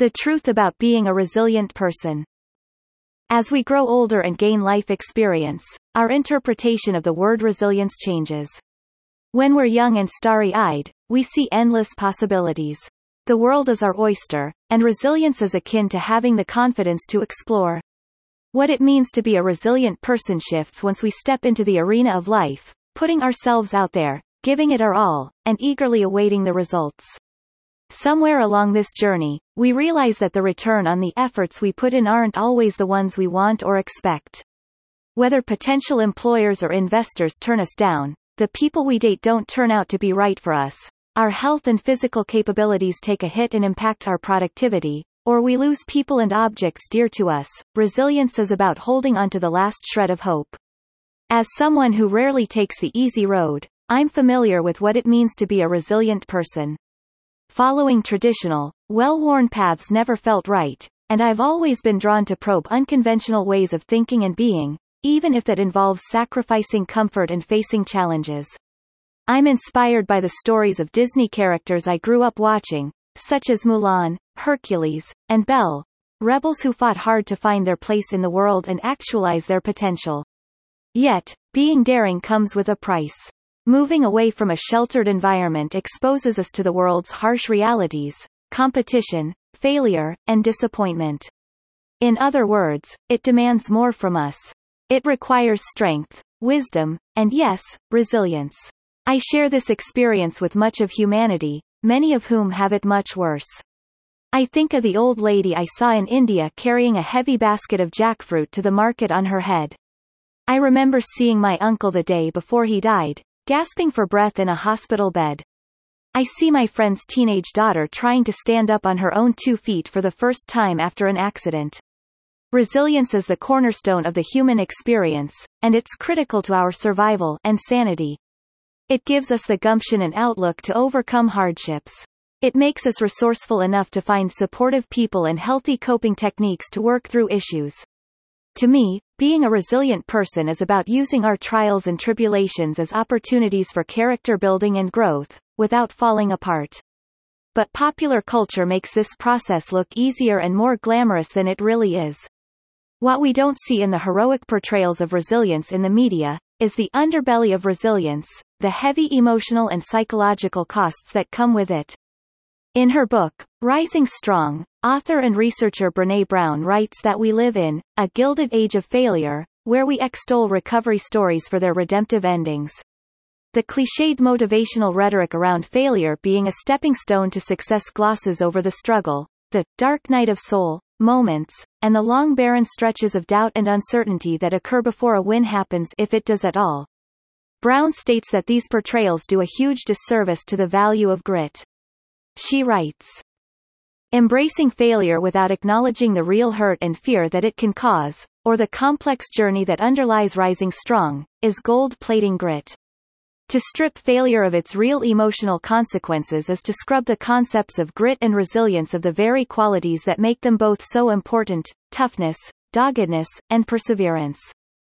The truth about being a resilient person. As we grow older and gain life experience, our interpretation of the word resilience changes. When we're young and starry-eyed, we see endless possibilities. The world is our oyster, and resilience is akin to having the confidence to explore. What it means to be a resilient person shifts once we step into the arena of life, putting ourselves out there, giving it our all, and eagerly awaiting the results. Somewhere along this journey, we realize that the return on the efforts we put in aren't always the ones we want or expect. Whether potential employers or investors turn us down, the people we date don't turn out to be right for us, our health and physical capabilities take a hit and impact our productivity, or we lose people and objects dear to us, resilience is about holding on to the last shred of hope. As someone who rarely takes the easy road, I'm familiar with what it means to be a resilient person. Following traditional, well-worn paths never felt right, and I've always been drawn to probe unconventional ways of thinking and being, even if that involves sacrificing comfort and facing challenges. I'm inspired by the stories of Disney characters I grew up watching, such as Mulan, Hercules, and Belle, rebels who fought hard to find their place in the world and actualize their potential. Yet, being daring comes with a price. Moving away from a sheltered environment exposes us to the world's harsh realities, competition, failure, and disappointment. In other words, it demands more from us. It requires strength, wisdom, and yes, resilience. I share this experience with much of humanity, many of whom have it much worse. I think of the old lady I saw in India carrying a heavy basket of jackfruit to the market on her head. I remember seeing my uncle the day before he died, gasping for breath in a hospital bed. I see my friend's teenage daughter trying to stand up on her own 2 feet for the first time after an accident. Resilience is the cornerstone of the human experience, and it's critical to our survival and sanity. It gives us the gumption and outlook to overcome hardships. It makes us resourceful enough to find supportive people and healthy coping techniques to work through issues. To me, being a resilient person is about using our trials and tribulations as opportunities for character building and growth, without falling apart. But popular culture makes this process look easier and more glamorous than it really is. What we don't see in the heroic portrayals of resilience in the media, is the underbelly of resilience, the heavy emotional and psychological costs that come with it. In her book, Rising Strong, author and researcher Brené Brown writes that we live in a gilded age of failure, where we extol recovery stories for their redemptive endings. The cliched motivational rhetoric around failure being a stepping stone to success glosses over the struggle, the dark night of soul moments, and the long barren stretches of doubt and uncertainty that occur before a win happens, if it does at all. Brown states that these portrayals do a huge disservice to the value of grit. She writes, embracing failure without acknowledging the real hurt and fear that it can cause, or the complex journey that underlies rising strong, is gold-plating grit. To strip failure of its real emotional consequences is to scrub the concepts of grit and resilience of the very qualities that make them both so important: toughness, doggedness, and perseverance.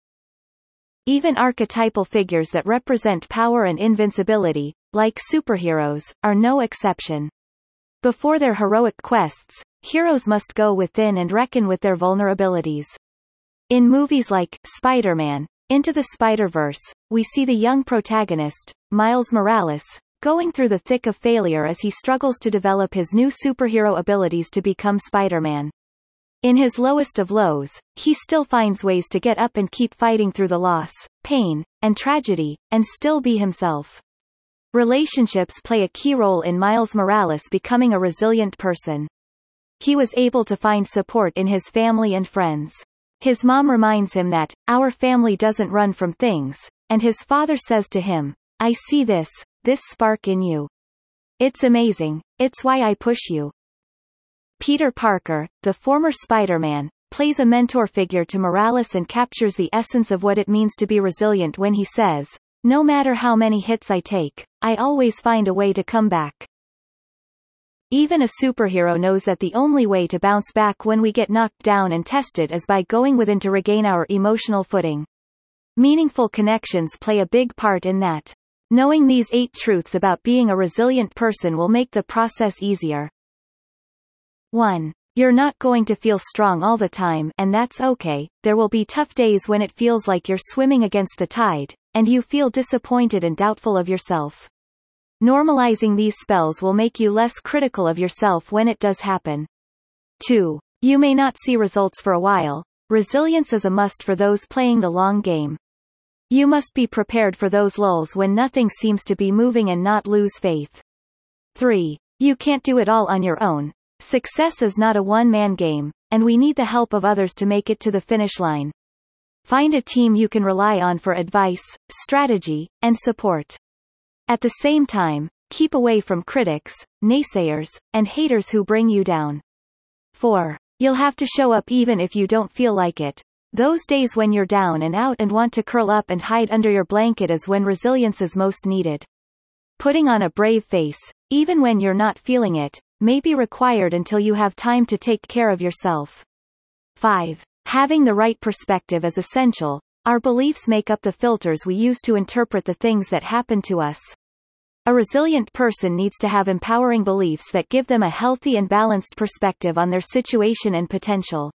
Even archetypal figures that represent power and invincibility, like superheroes, are no exception. Before their heroic quests, heroes must go within and reckon with their vulnerabilities. In movies like Spider-Man, Into the Spider-Verse, we see the young protagonist, Miles Morales, going through the thick of failure as he struggles to develop his new superhero abilities to become Spider-Man. In his lowest of lows, he still finds ways to get up and keep fighting through the loss, pain, and tragedy, and still be himself. Relationships play a key role in Miles Morales becoming a resilient person. He was able to find support in his family and friends. His mom reminds him that, "Our family doesn't run from things," and his father says to him, "I see this spark in you. It's amazing, it's why I push you." Peter Parker, the former Spider-Man, plays a mentor figure to Morales and captures the essence of what it means to be resilient when he says, "No matter how many hits I take, I always find a way to come back." Even a superhero knows that the only way to bounce back when we get knocked down and tested is by going within to regain our emotional footing. Meaningful connections play a big part in that. Knowing these 8 truths about being a resilient person will make the process easier. 1. You're not going to feel strong all the time, and that's okay. There will be tough days when it feels like you're swimming against the tide, and you feel disappointed and doubtful of yourself. Normalizing these spells will make you less critical of yourself when it does happen. 2. You may not see results for a while. Resilience is a must for those playing the long game. You must be prepared for those lulls when nothing seems to be moving and not lose faith. 3. You can't do it all on your own. Success is not a one-man game, and we need the help of others to make it to the finish line. Find a team you can rely on for advice, strategy, and support. At the same time, keep away from critics, naysayers, and haters who bring you down. 4. You'll have to show up even if you don't feel like it. Those days when you're down and out and want to curl up and hide under your blanket is when resilience is most needed. Putting on a brave face, even when you're not feeling it, may be required until you have time to take care of yourself. 5. Having the right perspective is essential. Our beliefs make up the filters we use to interpret the things that happen to us. A resilient person needs to have empowering beliefs that give them a healthy and balanced perspective on their situation and potential.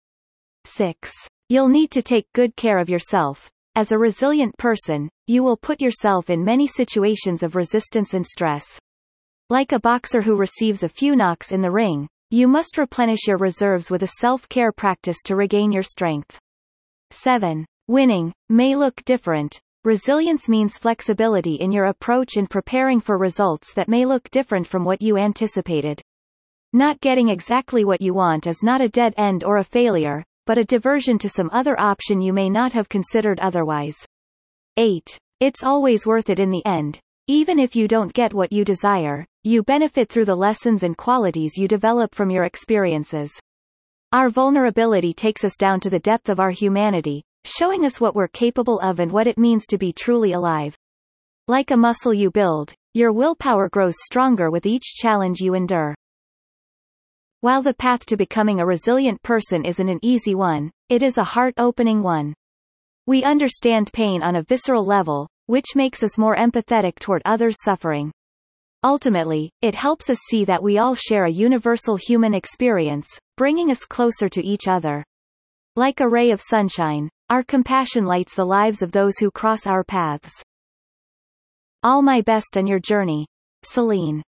6. You'll need to take good care of yourself. As a resilient person, you will put yourself in many situations of resistance and stress. Like a boxer who receives a few knocks in the ring, you must replenish your reserves with a self-care practice to regain your strength. 7. Winning may look different. Resilience means flexibility in your approach in preparing for results that may look different from what you anticipated. Not getting exactly what you want is not a dead end or a failure, but a diversion to some other option you may not have considered otherwise. 8. It's always worth it in the end. Even if you don't get what you desire, you benefit through the lessons and qualities you develop from your experiences. Our vulnerability takes us down to the depth of our humanity, showing us what we're capable of and what it means to be truly alive. Like a muscle you build, your willpower grows stronger with each challenge you endure. While the path to becoming a resilient person isn't an easy one, it is a heart-opening one. We understand pain on a visceral level, which makes us more empathetic toward others' suffering. Ultimately, it helps us see that we all share a universal human experience, bringing us closer to each other. Like a ray of sunshine, our compassion lights the lives of those who cross our paths. All my best on your journey. Celine.